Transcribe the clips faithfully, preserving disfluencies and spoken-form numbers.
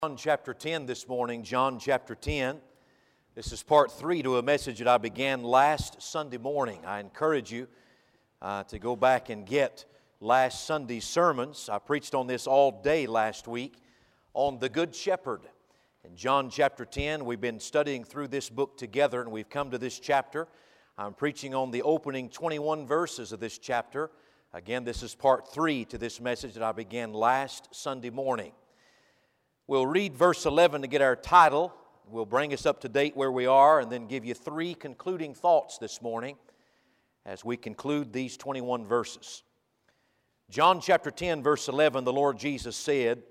John chapter ten this morning, John chapter ten. This is part three to a message that I began last Sunday morning. I encourage you uh, to go back and get last Sunday's sermons. I preached on this all day last week on the Good Shepherd. In John chapter ten, we've been studying through this book together, and we've come to this chapter. I'm preaching on the opening twenty-one verses of this chapter. Again, this is part three to this message that I began last Sunday morning. We'll read verse eleven to get our title. We'll bring us up to date where we are and then give you three concluding thoughts this morning as we conclude these twenty-one verses. John chapter ten, verse eleven, the Lord Jesus said,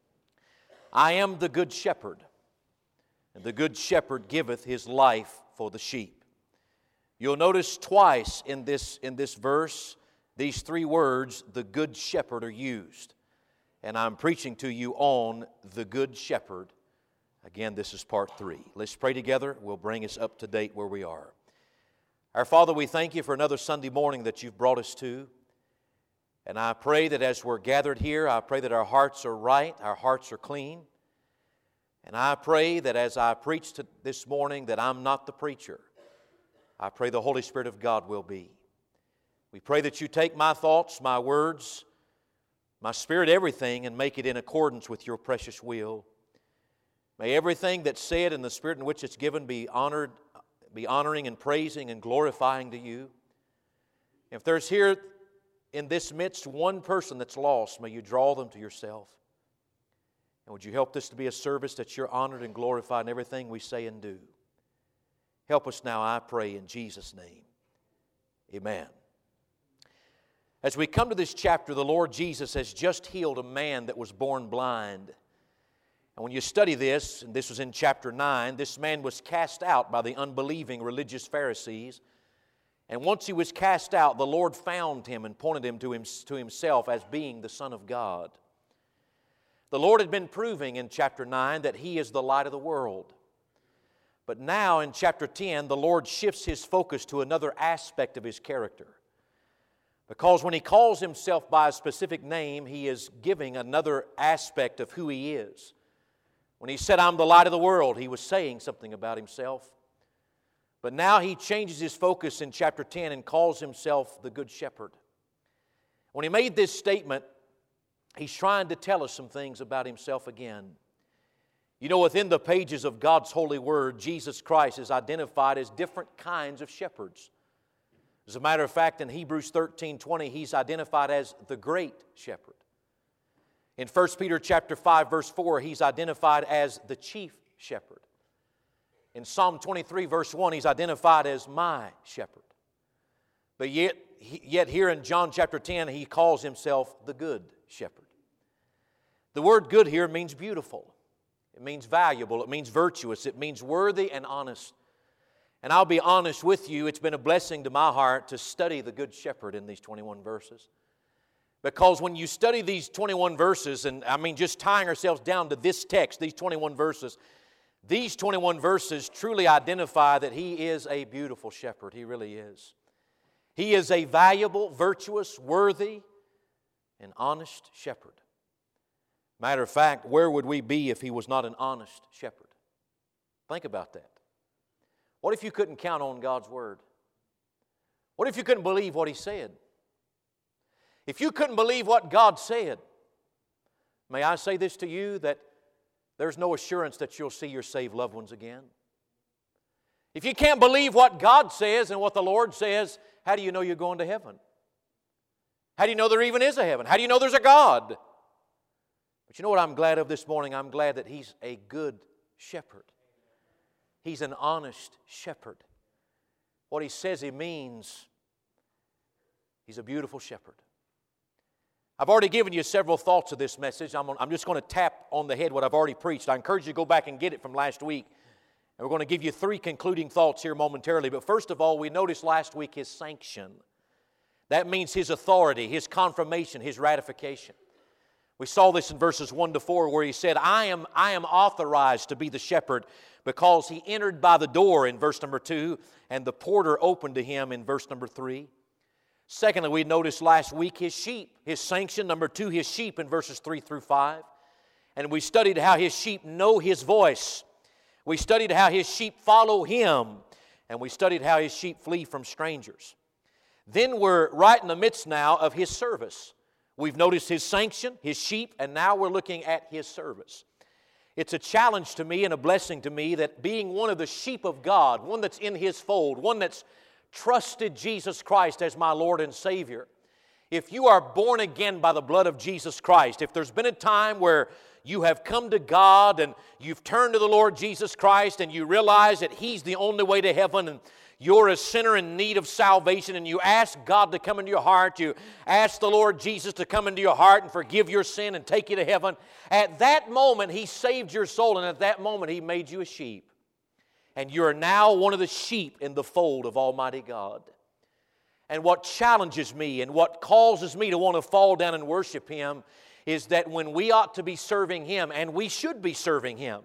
I am the good shepherd, and the good shepherd giveth his life for the sheep. You'll notice twice in this, in this verse, these three words, the good shepherd, are used. And I'm preaching to you on the Good Shepherd. Again, this is part three. Let's pray together. We'll bring us up to date where we are. Our Father, we thank you for another Sunday morning that you've brought us to. And I pray that as we're gathered here, I pray that our hearts are right, our hearts are clean. And I pray that as I preach to this morning that I'm not the preacher. I pray the Holy Spirit of God will be. We pray that you take my thoughts, my words, my spirit, everything, and make it in accordance with your precious will. May everything that's said and the spirit in which it's given be honored, be honoring and praising and glorifying to you. If there's here in this midst one person that's lost, may you draw them to yourself. And would you help this to be a service that you're honored and glorified in everything we say and do. Help us now, I pray, in Jesus' name. Amen. As we come to this chapter, the Lord Jesus has just healed a man that was born blind. And when you study this, and this was in chapter nine, this man was cast out by the unbelieving religious Pharisees. And once he was cast out, the Lord found him and pointed him to, him to himself as being the Son of God. The Lord had been proving in chapter nine that He is the light of the world. But now in chapter ten, the Lord shifts His focus to another aspect of His character. Because when He calls Himself by a specific name, He is giving another aspect of who He is. When He said, I'm the light of the world, He was saying something about Himself. But now He changes His focus in chapter ten and calls Himself the Good Shepherd. When He made this statement, He's trying to tell us some things about Himself again. You know, within the pages of God's holy word, Jesus Christ is identified as different kinds of shepherds. As a matter of fact, in Hebrews thirteen twenty, He's identified as the great shepherd. In First Peter chapter five, verse four, He's identified as the chief shepherd. In Psalm twenty-three, verse one, He's identified as my shepherd. But yet, yet here in John chapter ten, He calls Himself the good shepherd. The word good here means beautiful. It means valuable. It means virtuous. It means worthy and honest. And I'll be honest with you, it's been a blessing to my heart to study the Good Shepherd in these twenty-one verses. Because when you study these twenty-one verses, and I mean just tying ourselves down to this text, these twenty-one verses, these twenty-one verses truly identify that He is a beautiful shepherd. He really is. He is a valuable, virtuous, worthy, and honest shepherd. Matter of fact, where would we be if He was not an honest shepherd? Think about that. What if you couldn't count on God's Word? What if you couldn't believe what He said? If you couldn't believe what God said, may I say this to you, that there's no assurance that you'll see your saved loved ones again. If you can't believe what God says and what the Lord says, how do you know you're going to heaven? How do you know there even is a heaven? How do you know there's a God? But you know what I'm glad of this morning? I'm glad that He's a good shepherd. He's an honest shepherd. What He says He means, He's a beautiful shepherd. I've already given you several thoughts of this message. I'm, I'm just going to tap on the head what I've already preached. I encourage you to go back and get it from last week. And we're going to give you three concluding thoughts here momentarily. But first of all, we noticed last week His sanction. That means His authority, His confirmation, His ratification. We saw this in verses one to four where He said, I am, I am authorized to be the shepherd because He entered by the door in verse number two and the porter opened to Him in verse number three. Secondly, we noticed last week His sheep, His sanction. Number two, His sheep in verses three through five. And we studied how His sheep know His voice. We studied how His sheep follow Him. And we studied how His sheep flee from strangers. Then we're right in the midst now of His service. We've noticed His sanction, His sheep, and now we're looking at His service. It's a challenge to me and a blessing to me that being one of the sheep of God, one that's in His fold, one that's trusted Jesus Christ as my Lord and Savior, if you are born again by the blood of Jesus Christ, if there's been a time where you have come to God and you've turned to the Lord Jesus Christ and you realize that He's the only way to heaven and you're a sinner in need of salvation and you ask God to come into your heart, you ask the Lord Jesus to come into your heart and forgive your sin and take you to heaven, at that moment He saved your soul and at that moment He made you a sheep. And you are now one of the sheep in the fold of Almighty God. And what challenges me and what causes me to want to fall down and worship Him is that when we ought to be serving Him, and we should be serving Him,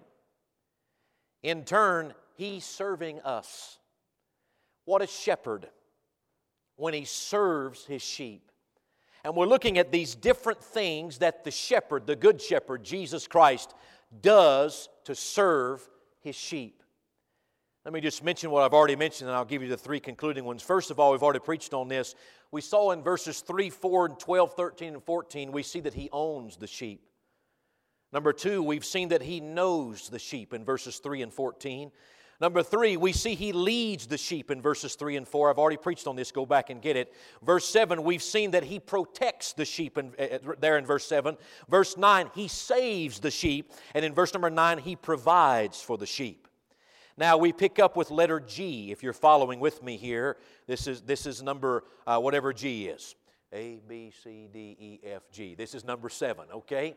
in turn, He's serving us. What a shepherd when he serves his sheep. And we're looking at these different things that the shepherd, the good shepherd, Jesus Christ, does to serve his sheep. Let me just mention what I've already mentioned, and I'll give you the three concluding ones. First of all, we've already preached on this. We saw in verses three, four, and twelve, thirteen, and fourteen, we see that He owns the sheep. Number two, we've seen that He knows the sheep in verses three and fourteen. Number three, we see He leads the sheep in verses three and four. I've already preached on this. Go back and get it. Verse seven, we've seen that He protects the sheep in, uh, there in verse seven. Verse nine, He saves the sheep. And in verse number nine, He provides for the sheep. Now, we pick up with letter G. If you're following with me here, this is, this is number, uh, whatever G is. A, B, C, D, E, F, G. This is number seven, okay?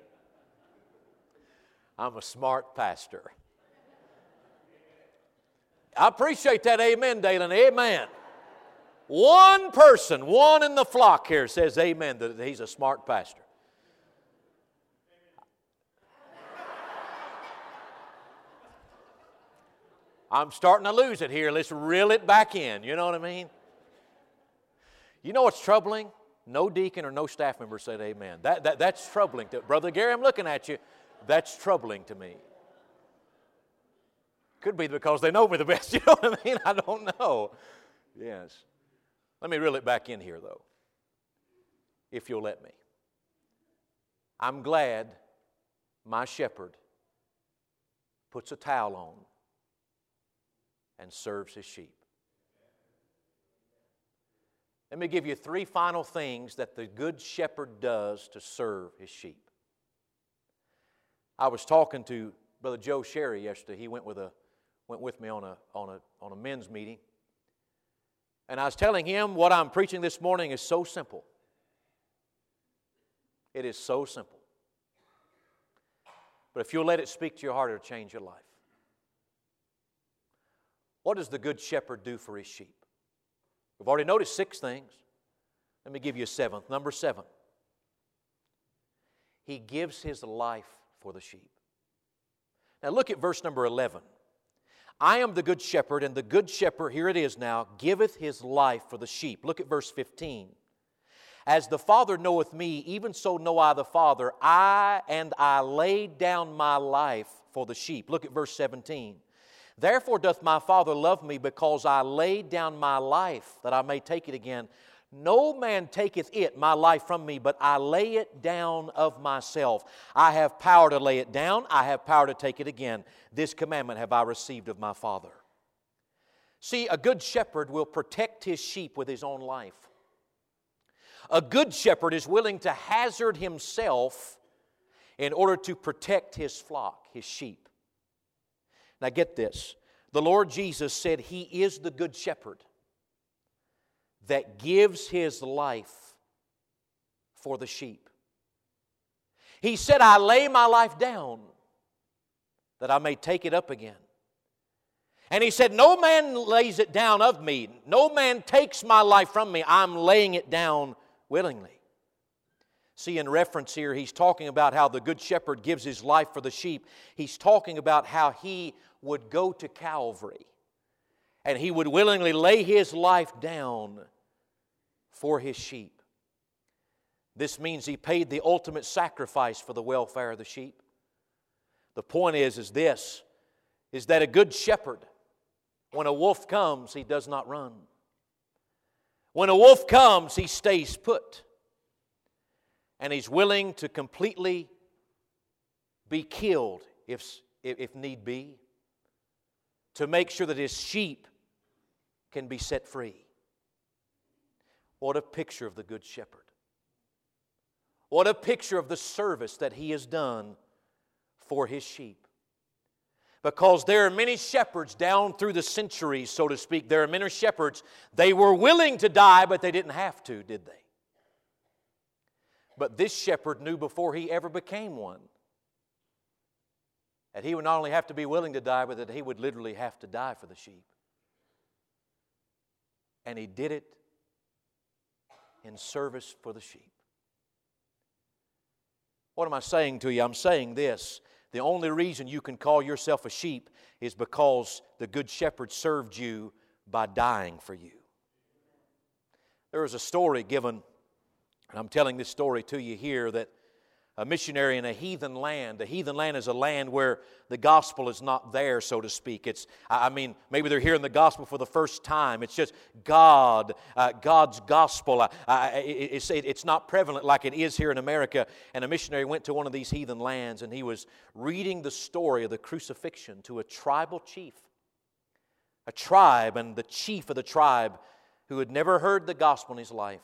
I'm a smart pastor. I appreciate that amen, Dalen. Amen. One person, one in the flock here says amen, that he's a smart pastor. I'm starting to lose it here. Let's reel it back in. You know what I mean? You know what's troubling? No deacon or no staff member said amen. That, that, that's troubling. To, Brother Gary, I'm looking at you. That's troubling to me. Could be because they know me the best. You know what I mean? I don't know. Yes. Let me reel it back in here, though, if you'll let me. I'm glad my shepherd puts a towel on and serves his sheep. Let me give you three final things that the good shepherd does to serve his sheep. I was talking to Brother Joe Sherry yesterday. He went with a went with me on a on a on a men's meeting. And I was telling him what I'm preaching this morning is so simple. It is so simple. But if you'll let it speak to your heart, it'll change your life. What does the good shepherd do for his sheep? We've already noticed six things. Let me give you a seventh. Number seven. He gives his life for the sheep. Now look at verse number eleven. I am the good shepherd, and the good shepherd, here it is now, giveth his life for the sheep. Look at verse fifteen. As the Father knoweth me, even so know I the Father. I and I laid down my life for the sheep. Look at verse seventeen. Therefore doth my Father love me, because I laid down my life, that I may take it again. No man taketh it, my life, from me, but I lay it down of myself. I have power to lay it down. I have power to take it again. This commandment have I received of my Father. See, a good shepherd will protect his sheep with his own life. A good shepherd is willing to hazard himself in order to protect his flock, his sheep. Now get this. The Lord Jesus said He is the good shepherd that gives His life for the sheep. He said, I lay my life down that I may take it up again. And He said, no man lays it down of me. No man takes my life from me. I'm laying it down willingly. See, in reference here, He's talking about how the good shepherd gives his life for the sheep. He's talking about how He would go to Calvary and He would willingly lay His life down for His sheep. This means He paid the ultimate sacrifice for the welfare of the sheep. The point is, is this, is that a good shepherd, when a wolf comes, he does not run. When a wolf comes, he stays put. And he's willing to completely be killed, if, if need be, to make sure that his sheep can be set free. What a picture of the Good Shepherd. What a picture of the service that He has done for His sheep. Because there are many shepherds down through the centuries, so to speak. There are many shepherds, they were willing to die, but they didn't have to, did they? But this shepherd knew before he ever became one that he would not only have to be willing to die, but that he would literally have to die for the sheep. And he did it in service for the sheep. What am I saying to you? I'm saying this. The only reason you can call yourself a sheep is because the Good Shepherd served you by dying for you. There was a story given, and I'm telling this story to you here, that a missionary in a heathen land. A heathen land is a land where the gospel is not there, so to speak. It's, I mean, maybe they're hearing the gospel for the first time. It's just God, uh, God's gospel. Uh, it's, it's not prevalent like it is here in America. And a missionary went to one of these heathen lands, and he was reading the story of the crucifixion to a tribal chief. A tribe, and the chief of the tribe who had never heard the gospel in his life.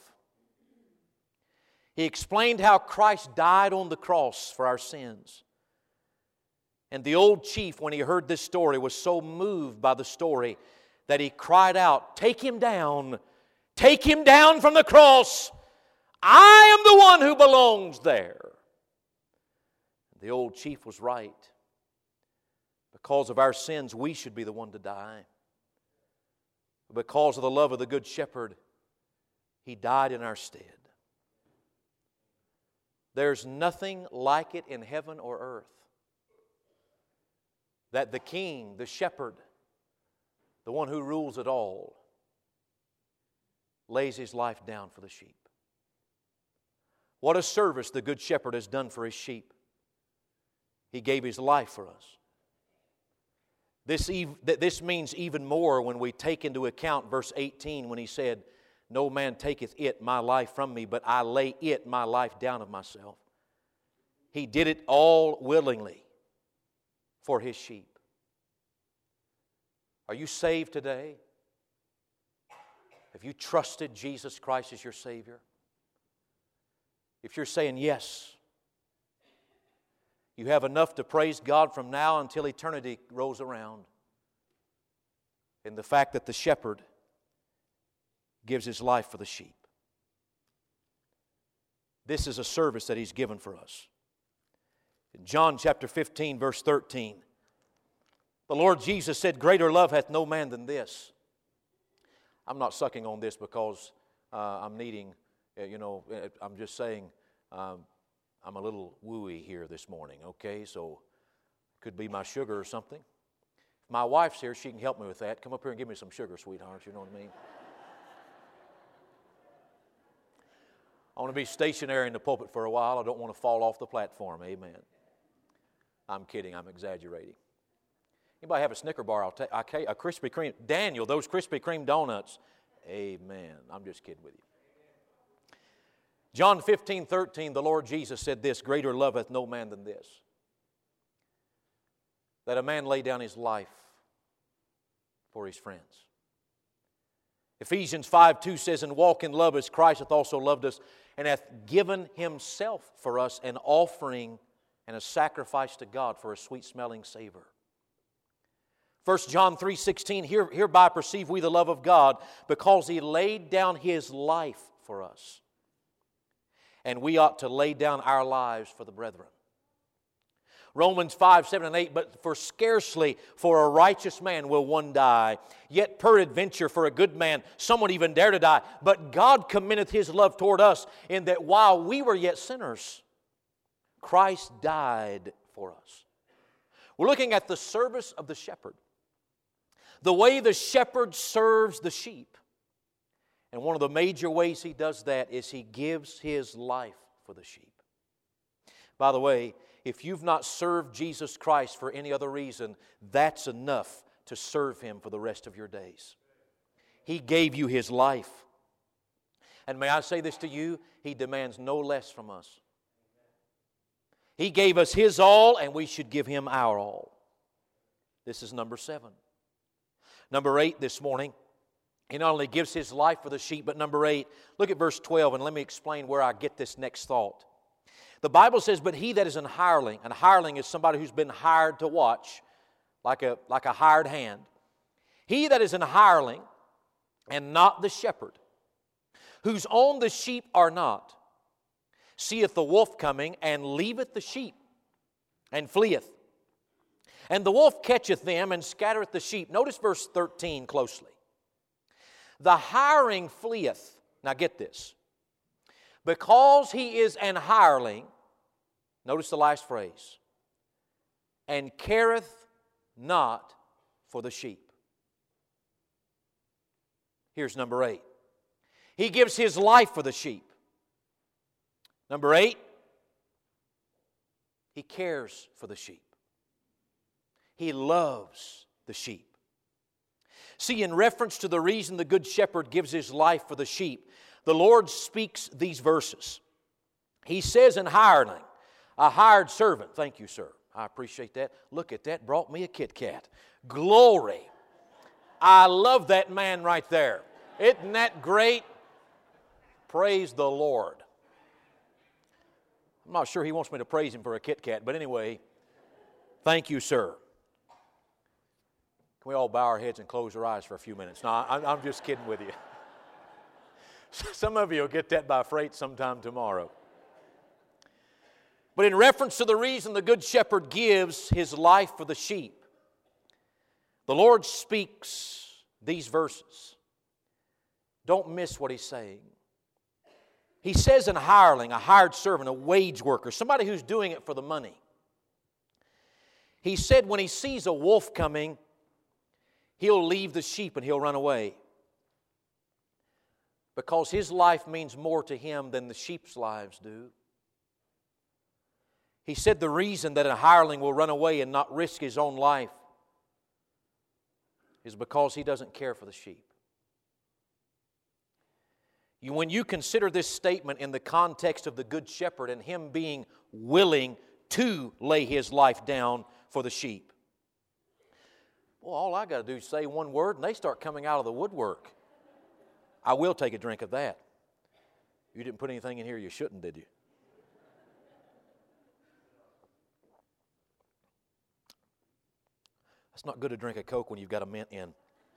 He explained how Christ died on the cross for our sins. And the old chief, when he heard this story, was so moved by the story that he cried out, "Take him down! Take him down from the cross! I am the one who belongs there!" The old chief was right. Because of our sins, we should be the one to die. Because of the love of the Good Shepherd, He died in our stead. There's nothing like it in heaven or earth that the King, the Shepherd, the one who rules it all, lays His life down for the sheep. What a service the Good Shepherd has done for His sheep. He gave His life for us. This, this means even more when we take into account verse eighteen when He said, "No man taketh it, my life, from me, but I lay it, my life, down of myself." He did it all willingly for His sheep. Are you saved today? Have you trusted Jesus Christ as your Savior? If you're saying yes, you have enough to praise God from now until eternity rolls around. In the fact that the shepherd gives his life for the sheep. This is a service that He's given for us. In John chapter fifteen, verse thirteen, the Lord Jesus said, "Greater love hath no man than this." I'm not sucking on this because uh, I'm needing, uh, you know, I'm just saying um, I'm a little wooey here this morning, okay? So it could be my sugar or something. If my wife's here, she can help me with that. Come up here and give me some sugar, sweetheart, you know what I mean? I want to be stationary in the pulpit for a while. I don't want to fall off the platform. Amen. I'm kidding. I'm exaggerating. Anybody have a Snicker bar? I'll take okay, a Krispy Kreme. Daniel, those Krispy Kreme donuts. Amen. I'm just kidding with you. John fifteen, thirteen, the Lord Jesus said this, "Greater love hath no man than this, that a man lay down his life for his friends." Ephesians five two says, "And walk in love as Christ hath also loved us, and hath given Himself for us an offering and a sacrifice to God for a sweet-smelling savor." First John three sixteen, Here, "Hereby perceive we the love of God, because He laid down His life for us. And we ought to lay down our lives for the brethren." Romans five, seven, and eight, "But for scarcely for a righteous man will one die, yet peradventure for a good man some would even dare to die. But God commendeth His love toward us, in that while we were yet sinners, Christ died for us." We're looking at the service of the shepherd. The way the shepherd serves the sheep. And one of the major ways he does that is he gives his life for the sheep. By the way, if you've not served Jesus Christ for any other reason, that's enough to serve Him for the rest of your days. He gave you His life. And may I say this to you, He demands no less from us. He gave us His all, and we should give Him our all. This is number seven. Number eight this morning, He not only gives His life for the sheep, but number eight, look at verse twelve, and let me explain where I get this next thought. The Bible says, but he that is an hireling, and a hireling is somebody who's been hired to watch, like a, like a hired hand. He that is an hireling, and not the shepherd, whose own the sheep are not, seeth the wolf coming, and leaveth the sheep, and fleeth. And the wolf catcheth them, and scattereth the sheep. Notice verse thirteen closely. The hiring fleeth. Now get this. Because he is an hireling, notice the last phrase, and careth not for the sheep. Here's number eight. He gives his life for the sheep. Number eight, he cares for the sheep. He loves the sheep. See, in reference to the reason the Good Shepherd gives his life for the sheep, the Lord speaks these verses. He says in hireling, a hired servant. Thank you, sir. I appreciate that. Look at that. Brought me a Kit Kat. Glory. I love that man right there. Isn't that great? Praise the Lord. I'm not sure he wants me to praise him for a Kit Kat, but anyway, thank you, sir. Can we all bow our heads and close our eyes for a few minutes? No, I'm just kidding with you. Some of you will get that by freight sometime tomorrow. But in reference to the reason the Good Shepherd gives his life for the sheep, the Lord speaks these verses. Don't miss what he's saying. He says in hireling, a hired servant, a wage worker, somebody who's doing it for the money. He said when he sees a wolf coming, he'll leave the sheep and he'll run away. Because his life means more to him than the sheep's lives do. He said the reason that a hireling will run away and not risk his own life is because he doesn't care for the sheep. You, when you consider this statement in the context of the Good Shepherd and him being willing to lay his life down for the sheep, well, all I got to do is say one word and they start coming out of the woodwork. I will take a drink of that. You didn't put anything in here you shouldn't, did you? It's not good to drink a Coke when you've got a mint in.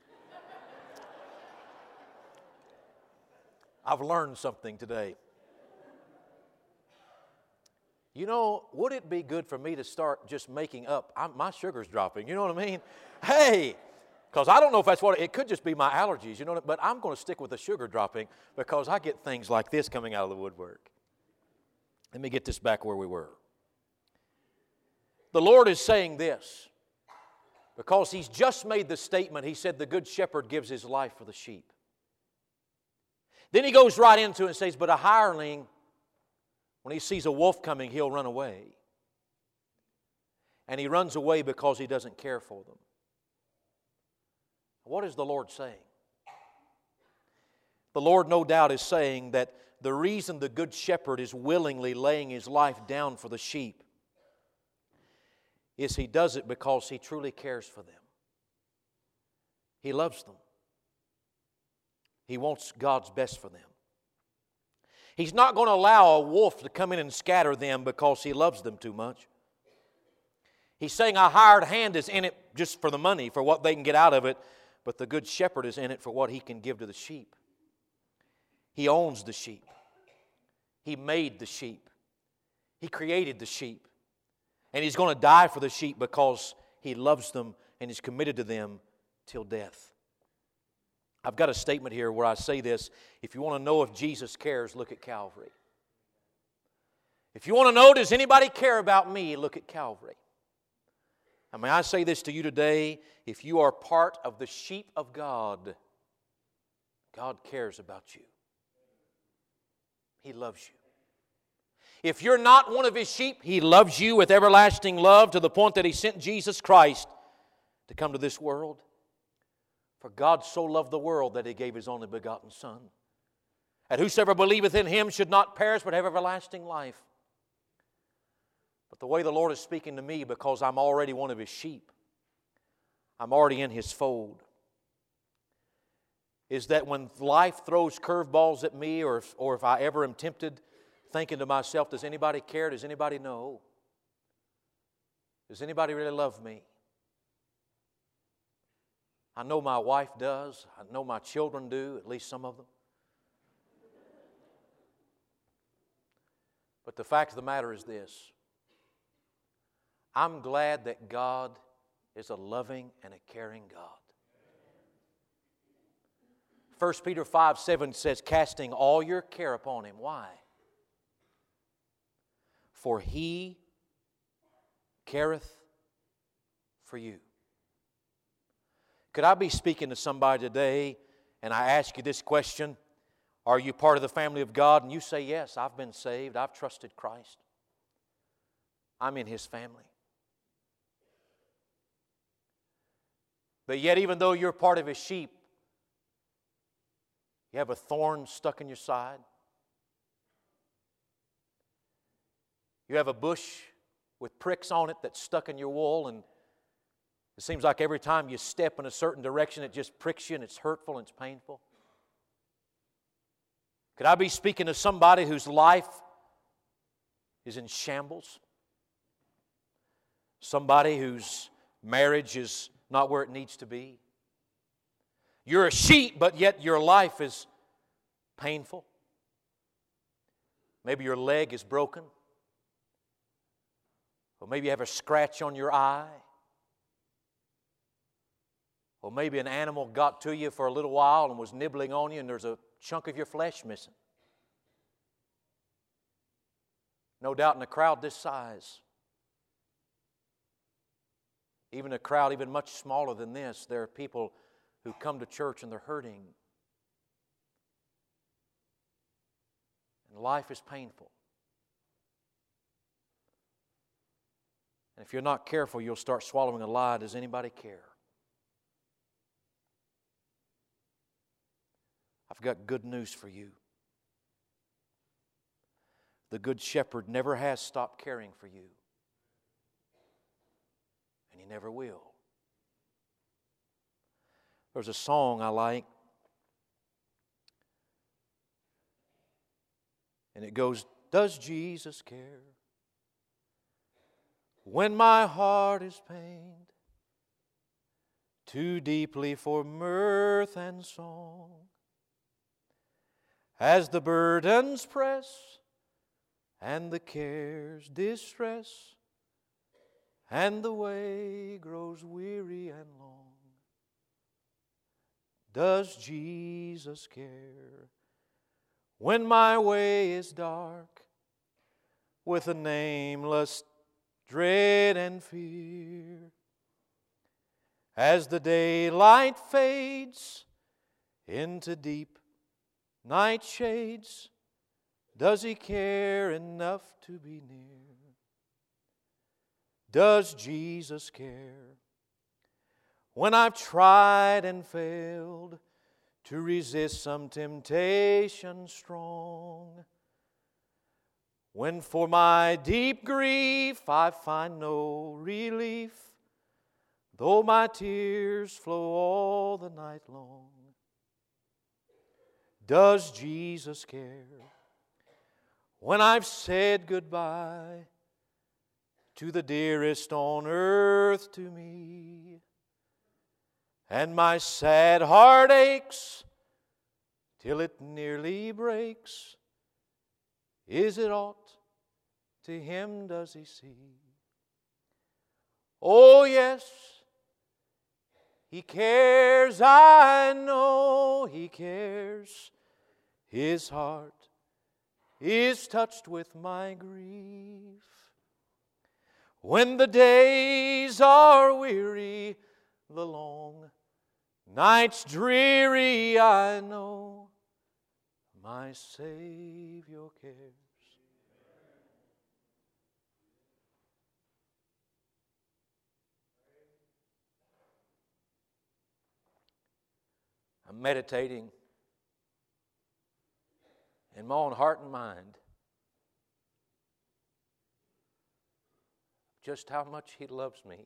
I've learned something today. You know, would it be good for me to start just making up? I'm, my sugar's dropping, you know what I mean? Hey! Because I don't know if that's what, it, it could just be my allergies, you know, but I'm going to stick with the sugar dropping because I get things like this coming out of the woodwork. Let me get this back where we were. The Lord is saying this because He's just made the statement. He said the Good Shepherd gives His life for the sheep. Then He goes right into it and says, but a hireling, when he sees a wolf coming, he'll run away. And he runs away because he doesn't care for them. What is the Lord saying? The Lord no doubt is saying that the reason the Good Shepherd is willingly laying His life down for the sheep is He does it because He truly cares for them. He loves them. He wants God's best for them. He's not going to allow a wolf to come in and scatter them because He loves them too much. He's saying a hired hand is in it just for the money, for what they can get out of it. But the Good Shepherd is in it for what He can give to the sheep. He owns the sheep. He made the sheep. He created the sheep. And He's going to die for the sheep because He loves them and is committed to them till death. I've got a statement here where I say this. If you want to know if Jesus cares, look at Calvary. If you want to know, does anybody care about me, look at Calvary. And may I say this to you today, if you are part of the sheep of God, God cares about you. He loves you. If you're not one of His sheep, He loves you with everlasting love to the point that He sent Jesus Christ to come to this world. For God so loved the world that He gave His only begotten Son, that whosoever believeth in Him should not perish but have everlasting life. But the way the Lord is speaking to me, because I'm already one of His sheep, I'm already in His fold, is that when life throws curveballs at me, or if, or if I ever am tempted, thinking to myself, does anybody care? Does anybody know? Does anybody really love me? I know my wife does. I know my children do, at least some of them. But the fact of the matter is this. I'm glad that God is a loving and a caring God. First Peter five seven says, casting all your care upon Him. Why? For He careth for you. Could I be speaking to somebody today and I ask you this question? Are you part of the family of God? And you say, yes, I've been saved. I've trusted Christ. I'm in His family. But yet, even though you're part of His sheep, you have a thorn stuck in your side. You have a bush with pricks on it that's stuck in your wool, and it seems like every time you step in a certain direction, it just pricks you and it's hurtful and it's painful. Could I be speaking to somebody whose life is in shambles? Somebody whose marriage is not where it needs to be? You're a sheep, but yet your life is painful. Maybe your leg is broken. Or maybe you have a scratch on your eye. Or maybe an animal got to you for a little while and was nibbling on you and there's a chunk of your flesh missing. No doubt in a crowd this size, even a crowd even much smaller than this, there are people who come to church and they're hurting. And life is painful. And if you're not careful, you'll start swallowing a lie. Does anybody care? I've got good news for you. The Good Shepherd never has stopped caring for you. And He never will. There's a song I like. And it goes, does Jesus care when my heart is pained too deeply for mirth and song? As the burdens press and the cares distress and the way grows weary and long, does Jesus care when my way is dark with a nameless dread and fear? As the daylight fades into deep night shades, does He care enough to be near? Does Jesus care when I've tried and failed to resist some temptation strong? When for my deep grief I find no relief, though my tears flow all the night long? Does Jesus care when I've said goodbye to the dearest on earth to me, and my sad heart aches till it nearly breaks? Is it aught to Him does He see? Oh yes, He cares, I know He cares. His heart is touched with my grief. When the days are weary, the long nights dreary, I know my Savior cares. I'm meditating in my own heart and mind just how much He loves me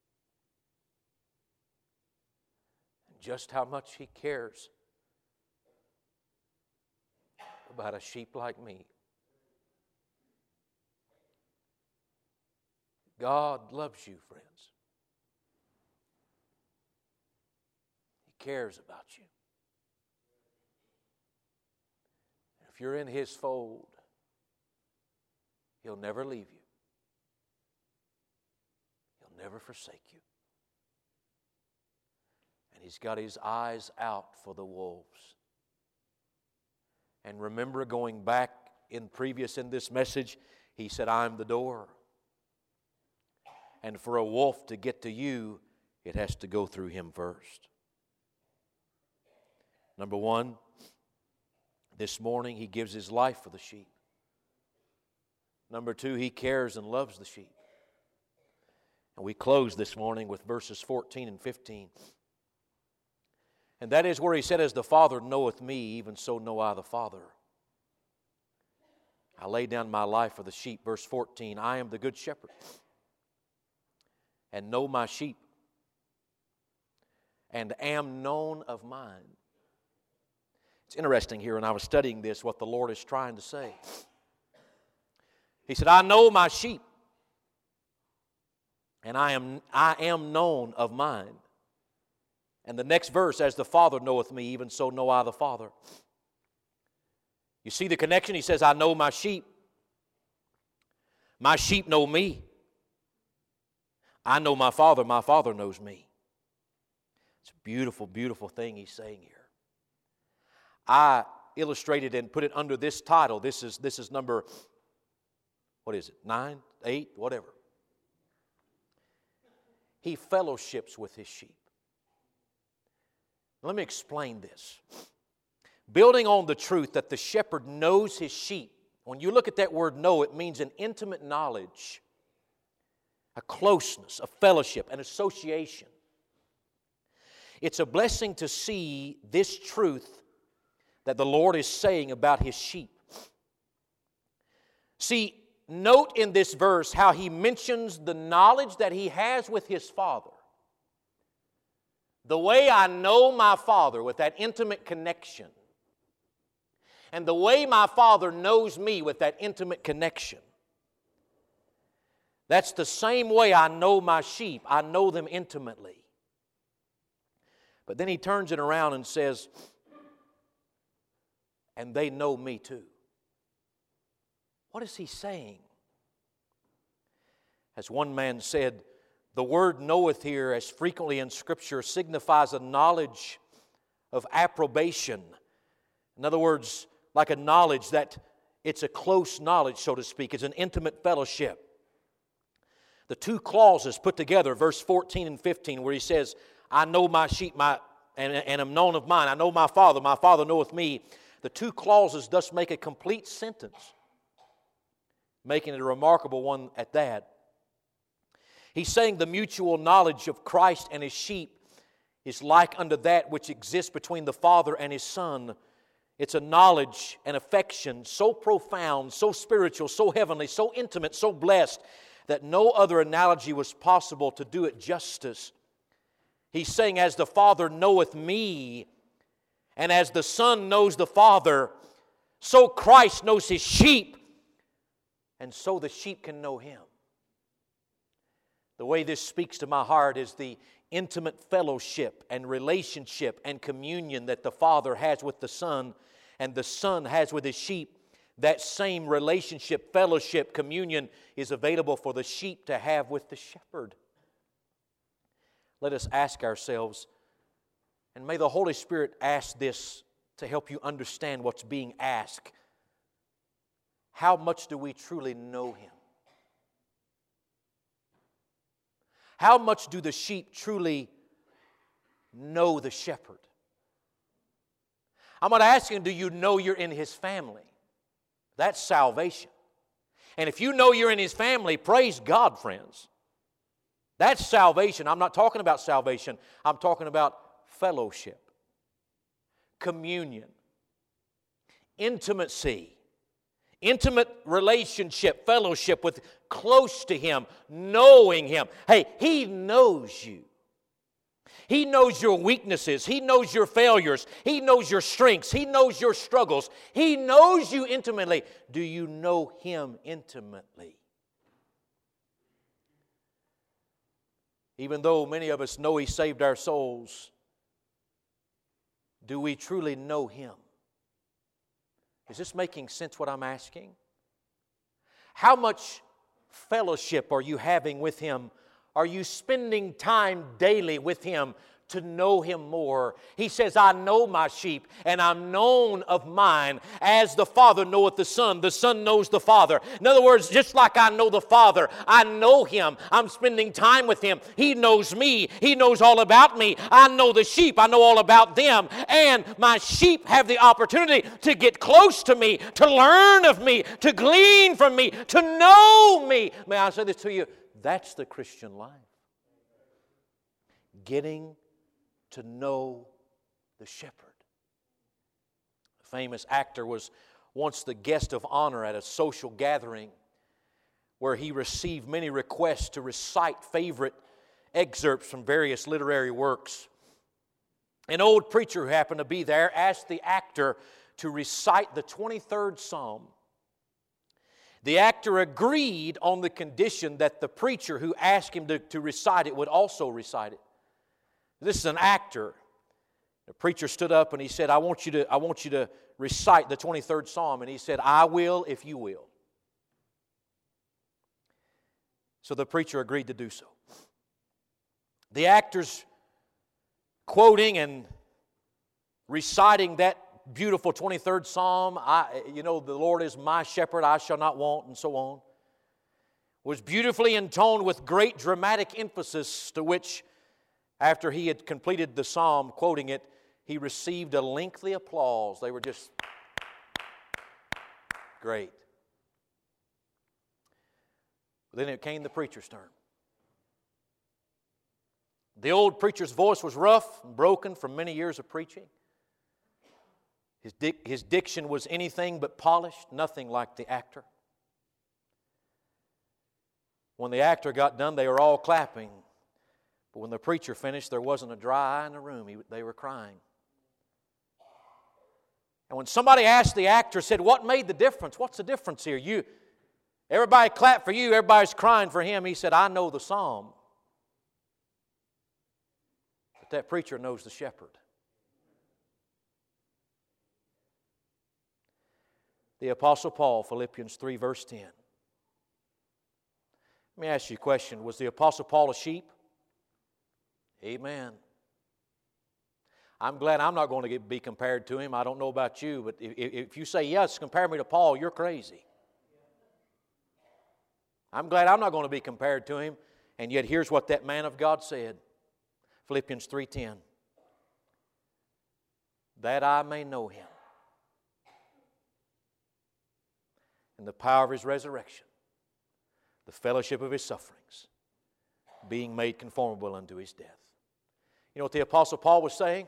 and just how much He cares about a sheep like me. God loves you, friends. He cares about you. If you're in His fold, He'll never leave you. He'll never forsake you. And He's got His eyes out for the wolves. And remember, going back in previous in this message, He said, I'm the door. And for a wolf to get to you, it has to go through him first. Number one, this morning He gives His life for the sheep. Number two, He cares and loves the sheep. And we close this morning with verses fourteen and fifteen. And that is where He said, as the Father knoweth me, even so know I the Father. I lay down my life for the sheep. Verse fourteen, I am the good shepherd, and know my sheep, and am known of mine. It's interesting here, when I was studying this, what the Lord is trying to say. He said, I know my sheep, and I am, I am known of mine. And the next verse, as the Father knoweth me, even so know I the Father. You see the connection? He says, I know my sheep. My sheep know me. I know my Father, my Father knows me. It's a beautiful, beautiful thing He's saying here. I illustrated and put it under this title. This is, this is number, what is it, nine, eight, whatever. He fellowships with His sheep. Let me explain this. Building on the truth that the shepherd knows his sheep. When you look at that word know, it means an intimate knowledge, a closeness, a fellowship, an association. It's a blessing to see this truth that the Lord is saying about His sheep. See, note in this verse how He mentions the knowledge that He has with His Father. The way I know my Father with that intimate connection, and the way my Father knows me with that intimate connection, that's the same way I know my sheep. I know them intimately. But then He turns it around and says, and they know me too. What is He saying? As one man said, the word knoweth here, as frequently in Scripture, signifies a knowledge of approbation. In other words, like a knowledge that it's a close knowledge, so to speak. It's an intimate fellowship. The two clauses put together, verse fourteen and fifteen, where He says, I know my sheep my, and, and am known of mine. I know my Father, my Father knoweth me. The two clauses thus make a complete sentence, making it a remarkable one at that. He's saying the mutual knowledge of Christ and His sheep is like unto that which exists between the Father and His Son. It's a knowledge and affection so profound, so spiritual, so heavenly, so intimate, so blessed, that no other analogy was possible to do it justice. He's saying, as the Father knoweth me, and as the Son knows the Father, so Christ knows His sheep, and so the sheep can know Him. The way this speaks to my heart is the intimate fellowship and relationship and communion that the Father has with the Son and the Son has with His sheep. That same relationship, fellowship, communion is available for the sheep to have with the shepherd. Let us ask ourselves, and may the Holy Spirit ask this to help you understand what's being asked. How much do we truly know Him? How much do the sheep truly know the shepherd? I'm going to ask you, do you know you're in His family? That's salvation. And if you know you're in His family, praise God, friends. That's salvation. I'm not talking about salvation. I'm talking about fellowship. communion, intimacy, intimate relationship, fellowship with, close to Him, knowing Him. Hey, He knows you. He knows your weaknesses. He knows your failures. He knows your strengths. He knows your struggles. He knows you intimately. Do you know Him intimately? Even though many of us know He saved our souls, do we truly know Him? Is this making sense what I'm asking? How much fellowship are you having with Him? Are you spending time daily with Him to know Him more? He says, I know my sheep, and I'm known of mine, as the Father knoweth the Son. The Son knows the Father. In other words, just like I know the Father, I know Him. I'm spending time with Him. He knows me. He knows all about me. I know the sheep. I know all about them. And my sheep have the opportunity to get close to me, to learn of me, to glean from me, to know me. May I say this to you? That's the Christian life. Getting to know the shepherd. A famous actor was once the guest of honor at a social gathering where he received many requests to recite favorite excerpts from various literary works. An old preacher who happened to be there asked the actor to recite the twenty-third Psalm. The actor agreed on the condition that the preacher who asked him to, to recite it would also recite it. This is an actor. The preacher stood up and he said, I want you to, I want you to recite the twenty-third Psalm. And he said, I will if you will. So the preacher agreed to do so. The actor's quoting and reciting that beautiful twenty-third Psalm, I, you know, the Lord is my shepherd, I shall not want, and so on, was beautifully intoned with great dramatic emphasis, to which, after he had completed the psalm, quoting it, he received a lengthy applause. They were just great. Then it came the preacher's turn. The old preacher's voice was rough and broken from many years of preaching. His, dic- his diction was anything but polished, nothing like the actor. When the actor got done, they were all clapping. But when the preacher finished, there wasn't a dry eye in the room. He, they were crying. And when somebody asked the actor, said, what made the difference? What's the difference here? You, everybody clapped for you, everybody's crying for him. He said, I know the psalm. But that preacher knows the shepherd. The Apostle Paul, Philippians three, verse ten. Let me ask you a question. Was the Apostle Paul a sheep? Amen. I'm glad I'm not going to get, be compared to him. I don't know about you, but if, if you say, yes, compare me to Paul, you're crazy. I'm glad I'm not going to be compared to him. And yet here's what that man of God said. Philippians three ten. That I may know Him and the power of His resurrection, the fellowship of His sufferings, being made conformable unto His death. You know what the Apostle Paul was saying?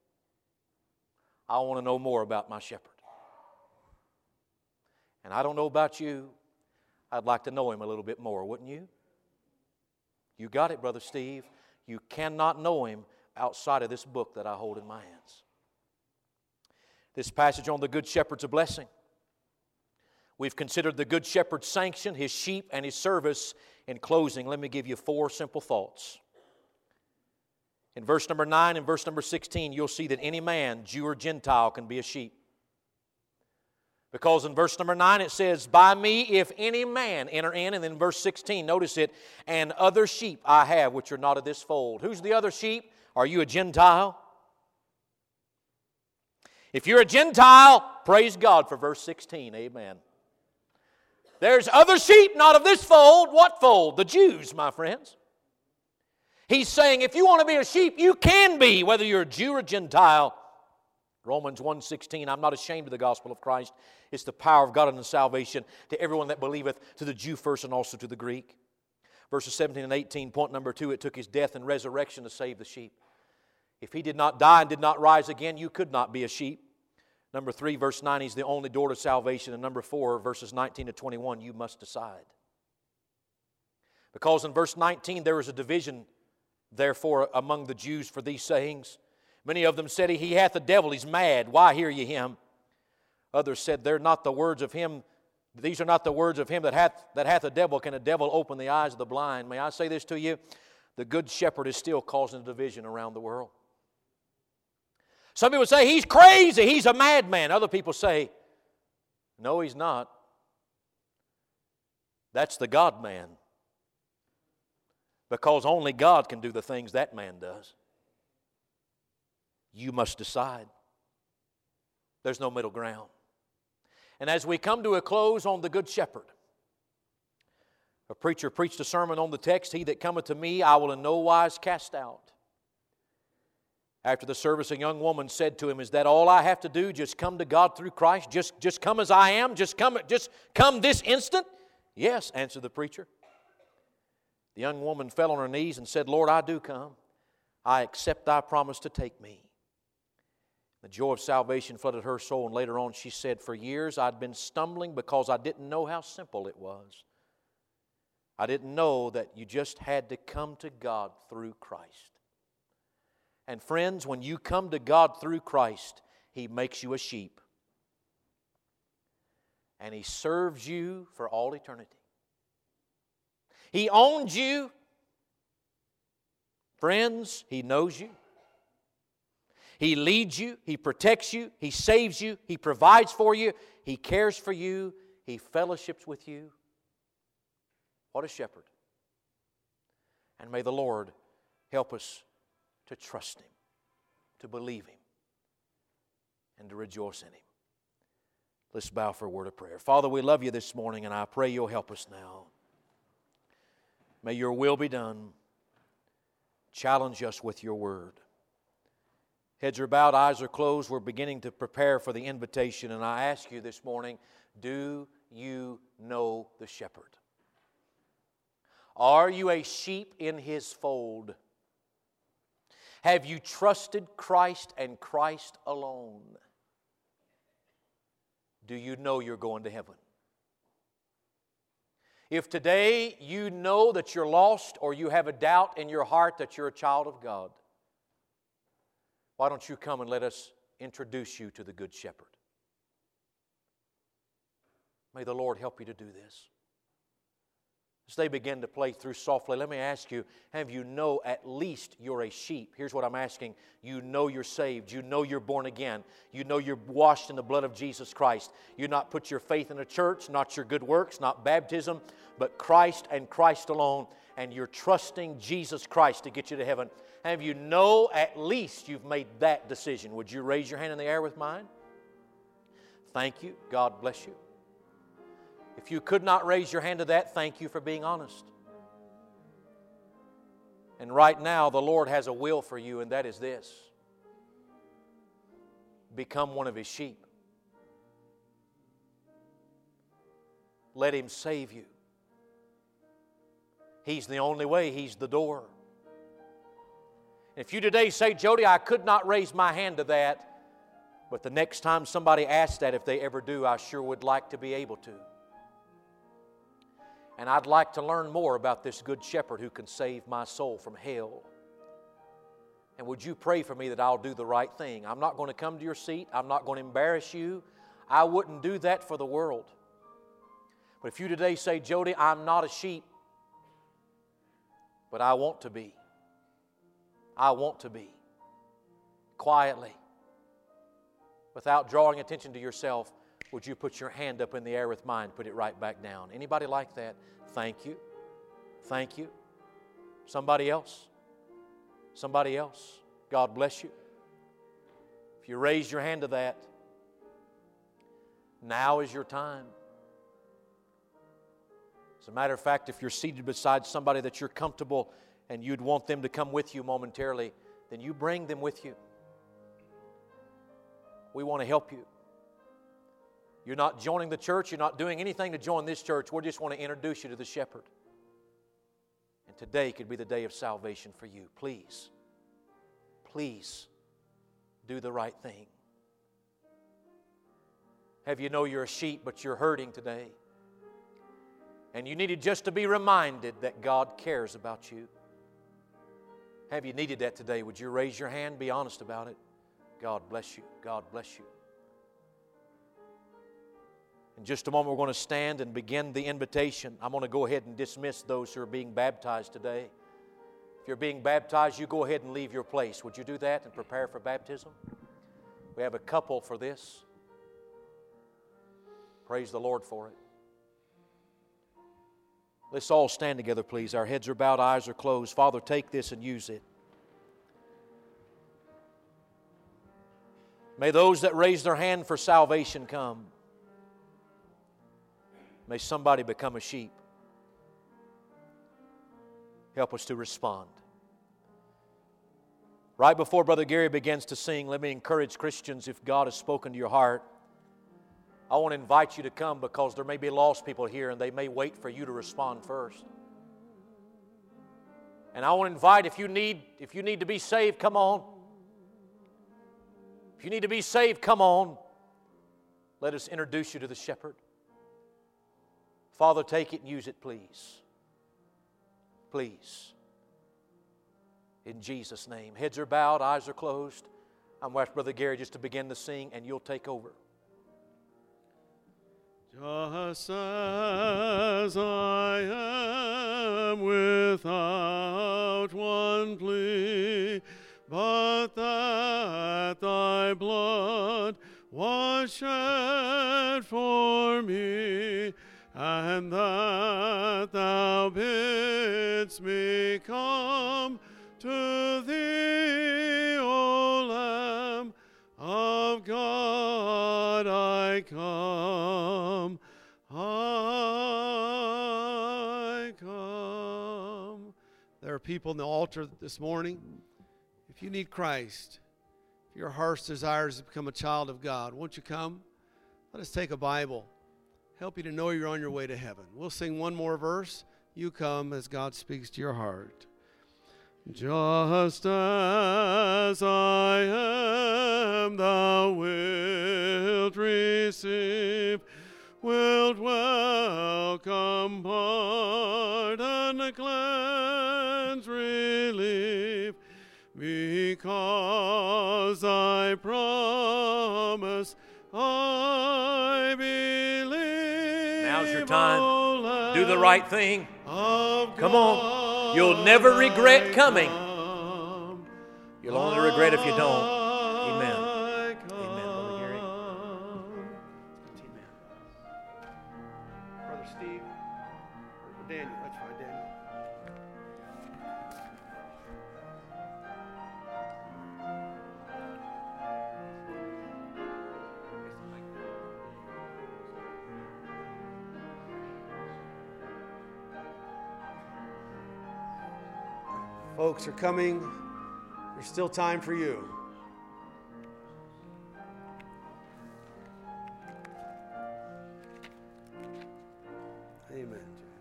I want to know more about my shepherd. And I don't know about you, I'd like to know Him a little bit more, wouldn't you? You got it, Brother Steve. You cannot know Him outside of this book that I hold in my hands. This passage on the Good Shepherd's a blessing. We've considered the Good Shepherd's sanction, His sheep, and His service. In closing, let me give you four simple thoughts. In verse number nine and verse number sixteen, you'll see that any man, Jew or Gentile, can be a sheep. Because in verse number nine it says, by me if any man enter in. And then in verse sixteen, notice it, and other sheep I have which are not of this fold. Who's the other sheep? Are you a Gentile? If you're a Gentile, praise God for verse sixteen. Amen. There's other sheep not of this fold. What fold? The Jews, my friends. He's saying if you want to be a sheep, you can be, whether you're a Jew or Gentile. Romans one sixteen, I'm not ashamed of the gospel of Christ. It's the power of God unto salvation to everyone that believeth, to the Jew first and also to the Greek. Verses seventeen and eighteen, point number two, it took His death and resurrection to save the sheep. If He did not die and did not rise again, you could not be a sheep. Number three, verse nine, He's the only door to salvation. And number four, verses nineteen to twenty-one, you must decide. Because in verse nineteen, there is a division, therefore, among the Jews for these sayings. Many of them said, He hath a devil, he's mad, why hear ye him? Others said, They're not the words of him, these are not the words of him that hath, that hath a devil. Can a devil open the eyes of the blind? May I say this to you? The Good Shepherd is still causing a division around the world. Some people say, He's crazy, He's a madman. Other people say, no, He's not. That's the God-man. Because only God can do the things that man does. You must decide. There's no middle ground. And as we come to a close on the Good Shepherd, a preacher preached a sermon on the text, He that cometh to me, I will in no wise cast out. After the service, a young woman said to him, Is that all I have to do? Just come to God through Christ? Just, just come as I am? Just come, just come this instant? Yes, answered the preacher. The young woman fell on her knees and said, Lord, I do come. I accept Thy promise to take me. The joy of salvation flooded her soul, and later on she said, For years I'd been stumbling because I didn't know how simple it was. I didn't know that you just had to come to God through Christ. And friends, when you come to God through Christ, He makes you a sheep. And He serves you for all eternity. He owns you. Friends, He knows you. He leads you. He protects you. He saves you. He provides for you. He cares for you. He fellowships with you. What a shepherd. And may the Lord help us to trust Him, to believe Him, and to rejoice in Him. Let's bow for a word of prayer. Father, we love You this morning, and I pray You'll help us now. May Your will be done. Challenge us with Your word. Heads are bowed, eyes are closed. We're beginning to prepare for the invitation, and I ask you this morning, do you know the shepherd? Are you a sheep in His fold? Have you trusted Christ and Christ alone? Do you know you're going to heaven? If today you know that you're lost or you have a doubt in your heart that you're a child of God, why don't you come and let us introduce you to the Good Shepherd? May the Lord help you to do this. As they begin to play through softly, let me ask you, have you know at least you're a sheep? Here's what I'm asking. You know you're saved. You know you're born again. You know you're washed in the blood of Jesus Christ. You not put your faith in a church, not your good works, not baptism, but Christ and Christ alone, and you're trusting Jesus Christ to get you to heaven. Have you know at least you've made that decision? Would you raise your hand in the air with mine? Thank you. God bless you. If you could not raise your hand to that, thank you for being honest. And right now, the Lord has a will for you, and that is this. Become one of His sheep. Let Him save you. He's the only way. He's the door. If you today say, Jody, I could not raise my hand to that, but the next time somebody asks that, if they ever do, I sure would like to be able to. And I'd like to learn more about this Good Shepherd who can save my soul from hell. And would you pray for me that I'll do the right thing? I'm not going to come to your seat. I'm not going to embarrass you. I wouldn't do that for the world. But if you today say, Jody, I'm not a sheep, but I want to be. I want to be. Quietly, without drawing attention to yourself, would you put your hand up in the air with mine, put it right back down? Anybody like that? Thank you. Thank you. Somebody else? Somebody else? God bless you. If you raise your hand to that, now is your time. As a matter of fact, if you're seated beside somebody that you're comfortable and you'd want them to come with you momentarily, then you bring them with you. We want to help you. You're not joining the church. You're not doing anything to join this church. We just want to introduce you to the shepherd. And today could be the day of salvation for you. Please, please do the right thing. Have you know you're a sheep, but you're hurting today? And you needed just to be reminded that God cares about you. Have you needed that today? Would you raise your hand? Be honest about it. God bless you. God bless you. In just a moment, we're going to stand and begin the invitation. I'm going to go ahead and dismiss those who are being baptized today. If you're being baptized, you go ahead and leave your place. Would you do that and prepare for baptism? We have a couple for this. Praise the Lord for it. Let's all stand together, please. Our heads are bowed, eyes are closed. Father, take this and use it. May those that raise their hand for salvation come. May somebody become a sheep. Help us to respond. Right before Brother Gary begins to sing, let me encourage Christians, if God has spoken to your heart, I want to invite you to come, because there may be lost people here and they may wait for you to respond first. And I want to invite, if you need, if you need to be saved, come on. If you need to be saved, come on. Let us introduce you to the shepherd. Father, take it and use it, please. Please. In Jesus' name. Heads are bowed, eyes are closed. I'm going to ask Brother Gary just to begin to sing, and you'll take over. Just as I am without one plea, but that thy blood was shed for me, and that thou bidst me come to thee, O Lamb of God, I come, I come. There are people in the altar this morning. If you need Christ, if your heart's desire is to become a child of God, won't you come? Let us take a Bible. Help you to know you're on your way to heaven. We'll sing one more verse. You come as God speaks to your heart. Just as I am, thou wilt receive, wilt welcome, pardon, cleanse, relieve, because I promise, I believe. Now's your time. Do the right thing. Come on. You'll never regret coming. You'll only regret if you don't. Amen. Amen, Brother Gary. Amen. Brother Steve, or Daniel, that's fine, Daniel. Folks are coming. There's still time for you. Amen.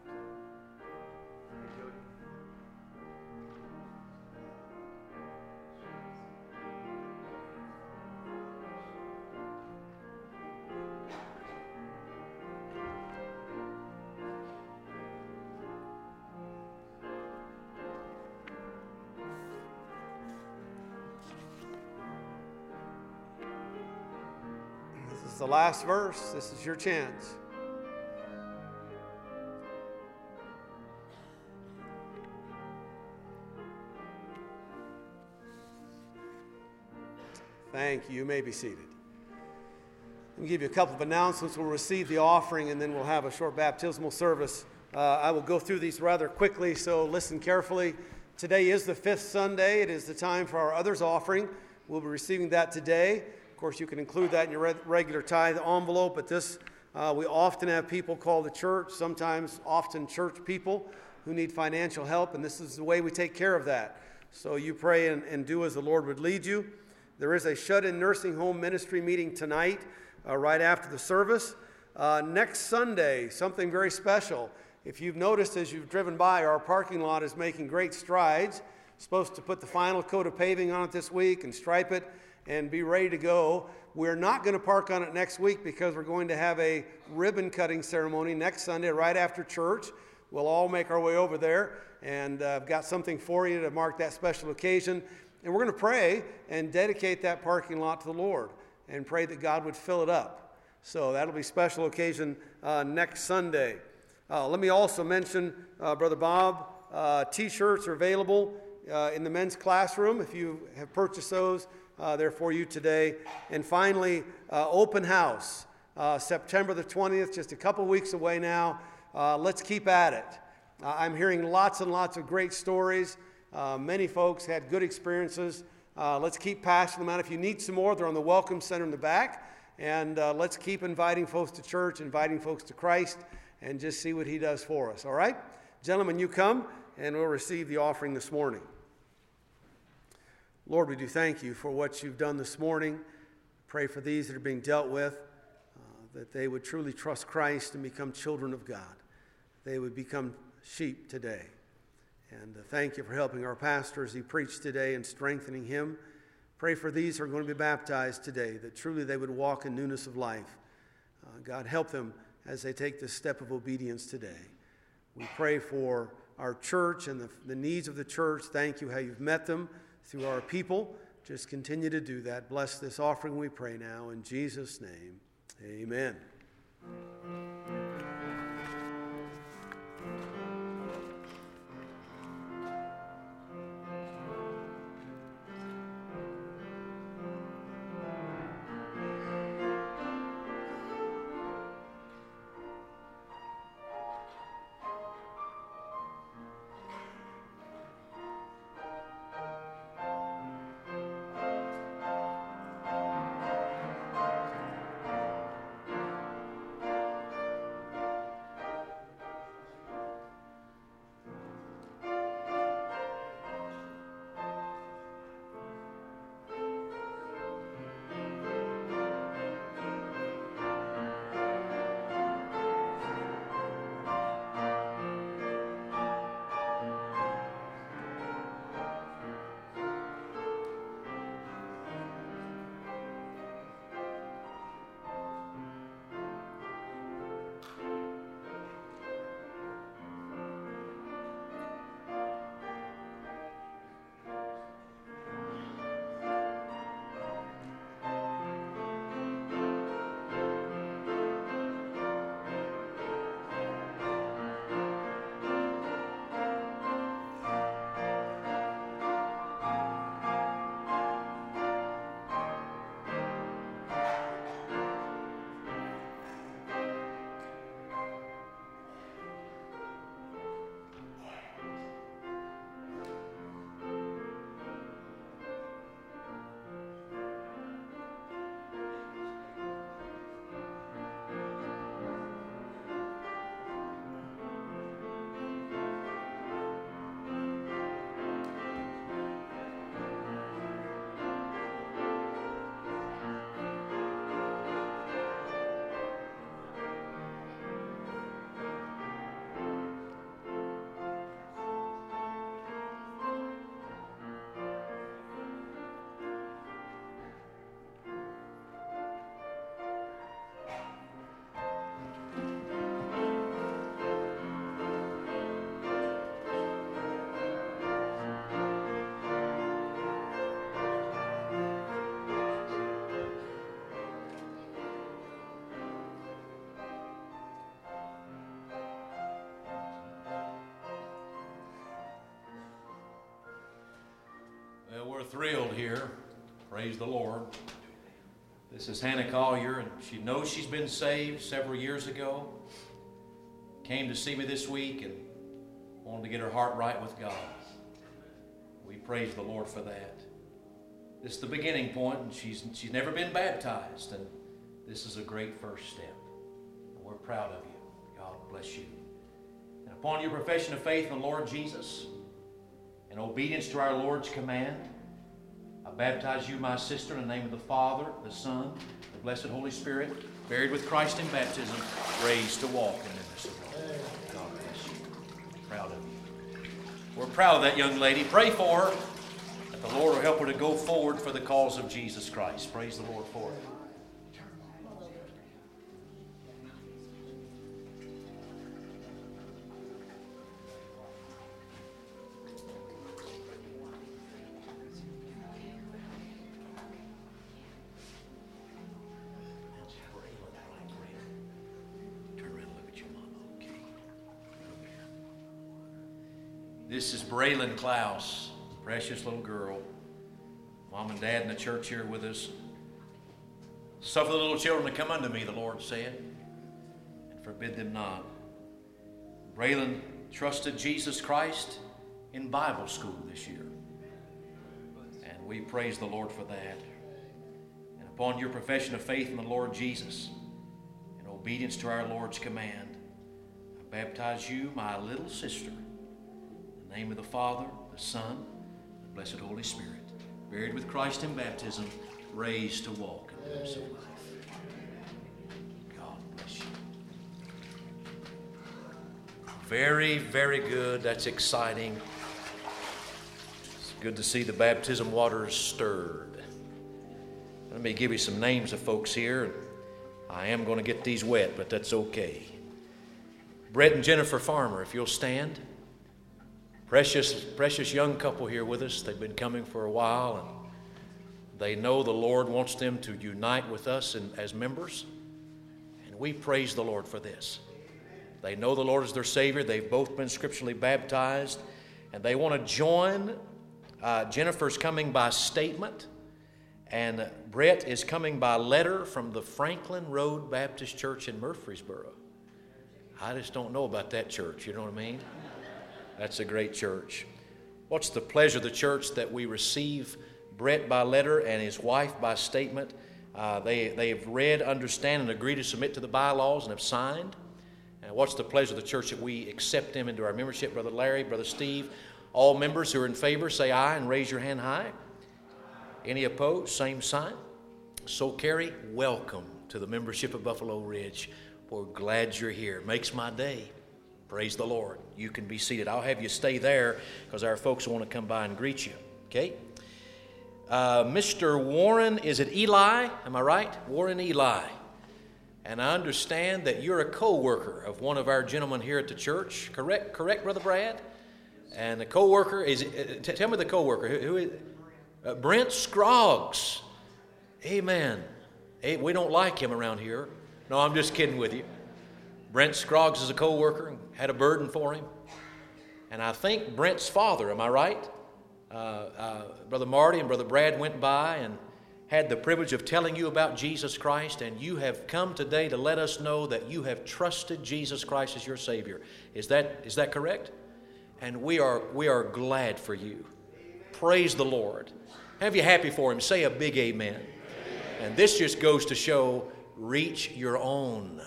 This is the last verse. This is your chance. Thank you. You may be seated. Let me give you a couple of announcements. We'll receive the offering and then we'll have a short baptismal service. Uh, I will go through these rather quickly, so listen carefully. Today is the fifth Sunday. It is the time for our others offering. We'll be receiving that today. Of course, you can include that in your regular tithe envelope, but this, uh, we often have people call the church, sometimes often church people who need financial help, and this is the way we take care of that. So you pray and, and do as the Lord would lead you. There is a shut-in nursing home ministry meeting tonight, uh, right after the service. Uh, next Sunday, something very special. If you've noticed as you've driven by, our parking lot is making great strides. Supposed to put the final coat of paving on it this week and stripe it and be ready to go. We're not going to park on it next week because we're going to have a ribbon cutting ceremony next Sunday right after church. We'll all make our way over there, and uh, I've got something for you to mark that special occasion. And we're going to pray and dedicate that parking lot to the Lord and pray that God would fill it up. So that'll be a special occasion uh, next Sunday. Uh, let me also mention, uh, Brother Bob, uh, T-shirts are available uh, in the men's classroom. If you have purchased those, uh, they're for you today. And finally, uh, open house, uh, September the twentieth, just a couple weeks away now. Uh, let's keep at it. Uh, I'm hearing lots and lots of great stories. Uh, many folks had good experiences. Uh, let's keep passing them out. If you need some more, they're on the Welcome Center in the back. And uh, let's keep inviting folks to church, inviting folks to Christ, and just see what he does for us. All right? Gentlemen, you come, and we'll receive the offering this morning. Lord, we do thank you for what you've done this morning. Pray for these that are being dealt with, uh, that they would truly trust Christ and become children of God. They would become sheep today. And uh, thank you for helping our pastor as he preached today and strengthening him. Pray for these who are going to be baptized today, that truly they would walk in newness of life. Uh, God, help them as they take this step of obedience today. We pray for our church and the, the needs of the church. Thank you how you've met them through our people. Just continue to do that. Bless this offering, we pray now. In Jesus' name, amen. Well, we're thrilled here. Praise the Lord. This is Hannah Collier, and she knows she's been saved several years ago. Came to see me this week and wanted to get her heart right with God. We praise the Lord for that. This is the beginning point, and she's, she's never been baptized, and this is a great first step. And we're proud of you. God bless you. And upon your profession of faith in the Lord Jesus, in obedience to our Lord's command, I baptize you, my sister, in the name of the Father, the Son, the blessed Holy Spirit, buried with Christ in baptism, raised to walk in the newness of life. God bless you. Proud of you. We're proud of that young lady. Pray for her, that the Lord will help her to go forward for the cause of Jesus Christ. Praise the Lord for it. This is Braylon Klaus, precious little girl. Mom and Dad in the church here with us. Suffer the little children to come unto me, the Lord said, and forbid them not. Braylon trusted Jesus Christ in Bible school this year. And we praise the Lord for that. And upon your profession of faith in the Lord Jesus, in obedience to our Lord's command, I baptize you, my little sister, in the name of the Father, the Son, and the blessed Holy Spirit, buried with Christ in baptism, raised to walk in the newness of life. God bless you. Very, very good. That's exciting. It's good to see the baptism waters stirred. Let me give you some names of folks here. I am going to get these wet, but that's okay. Brett and Jennifer Farmer, if you'll stand. Precious, precious young couple here with us. They've been coming for a while, and they know the Lord wants them to unite with us in, as members, and we praise the Lord for this. They know the Lord is their Savior. They've both been scripturally baptized, and they want to join. Uh, Jennifer's coming by statement, and Brett is coming by letter from the Franklin Road Baptist Church in Murfreesboro. I just don't know about that church, you know what I mean? That's a great church. What's the pleasure of the church that we receive Brett by letter and his wife by statement. Uh, they, they have read, understand, and agree to submit to the bylaws and have signed. And what's the pleasure of the church that we accept them into our membership? Brother Larry, Brother Steve, all members who are in favor, say aye and raise your hand high. Any opposed? Same sign. So Carrie, welcome to the membership of Buffalo Ridge. We're glad you're here. Makes my day. Praise the Lord. You can be seated. I'll have you stay there because our folks want to come by and greet you. Okay? Uh, Mister Warren, is it Eli? Am I right? Warren Eli. And I understand that you're a co-worker of one of our gentlemen here at the church. Correct, correct, Brother Brad? And the co-worker, is it, t- tell me the co-worker. Who, who is uh, Brent Scroggs. Amen. Hey, we don't like him around here. No, I'm just kidding with you. Brent Scroggs is a co-worker and had a burden for him. And I think Brent's father, am I right? Uh, uh, Brother Marty and Brother Brad went by and had the privilege of telling you about Jesus Christ, and you have come today to let us know that you have trusted Jesus Christ as your Savior. Is that is that correct? And we are we are glad for you. Praise the Lord. Have you happy for him? Say a big amen. Amen. And this just goes to show, reach your own.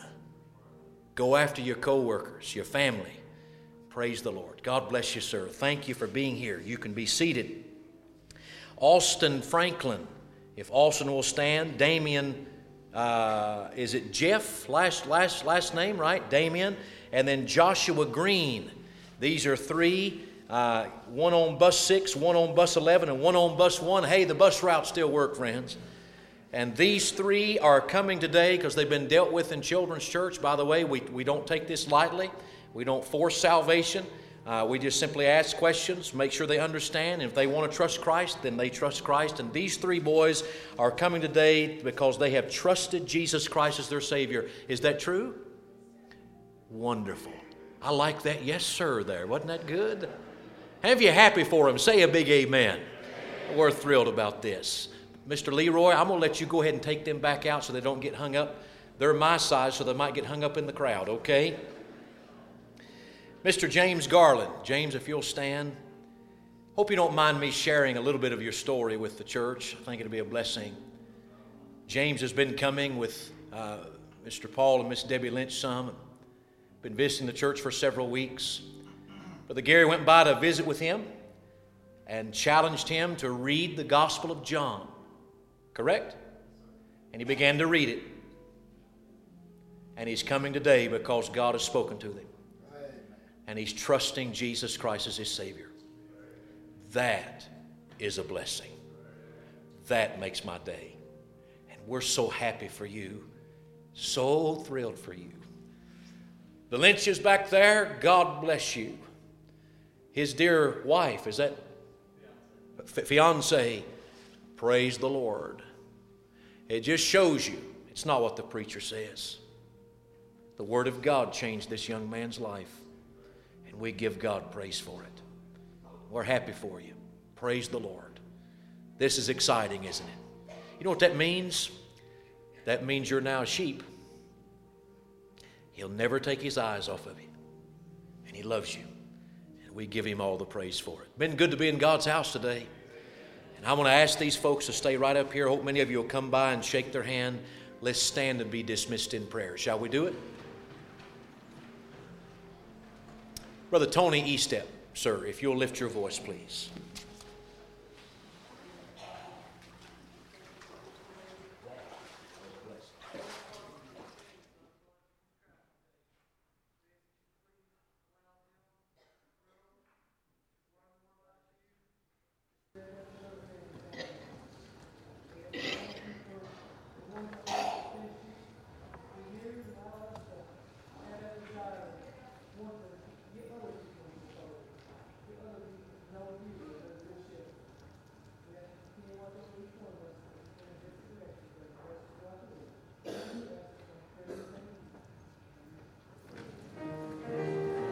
Go after your co-workers, your family. Praise the Lord. God bless you, sir. Thank you for being here. You can be seated. Austin Franklin, if Austin will stand. Damien, uh, is it Jeff? Last, last, last name, right? Damien. And then Joshua Green. These are three. Uh, one on bus six, one on bus eleven, and one on bus one. Hey, the bus routes still work, friends. And these three are coming today because they've been dealt with in Children's Church. By the way, we, we don't take this lightly. We don't force salvation. Uh, we just simply ask questions, make sure they understand. And if they want to trust Christ, then they trust Christ. And these three boys are coming today because they have trusted Jesus Christ as their Savior. Is that true? Wonderful. I like that. Yes, sir, there. Wasn't that good? Have you happy for them? Say a big amen. Amen. We're thrilled about this. Mister Leroy, I'm going to let you go ahead and take them back out so they don't get hung up. They're my size, so they might get hung up in the crowd, okay? Mister James Garland. James, if you'll stand. Hope you don't mind me sharing a little bit of your story with the church. I think it'll be a blessing. James has been coming with uh, Mister Paul and Miss Debbie Lynch some. Been visiting the church for several weeks. Brother Gary went by to visit with him and challenged him to read the Gospel of John. Correct? And he began to read it. And he's coming today because God has spoken to him. And he's trusting Jesus Christ as his Savior. That is a blessing. That makes my day. And we're so happy for you, so thrilled for you. The Lynch is back there. God bless you. His dear wife, is that fiance? Praise the Lord. It just shows you it's not what the preacher says. The Word of God changed this young man's life, and we give God praise for it. We're happy for you. Praise the Lord. This is exciting, isn't it? You know what that means? That means you're now a sheep. He'll never take his eyes off of you, and he loves you, and we give him all the praise for it. Been good to be in God's house today. And I want to ask these folks to stay right up here. I hope many of you will come by and shake their hand. Let's stand and be dismissed in prayer. Shall we do it? Brother Tony Estep, sir, if you'll lift your voice, please.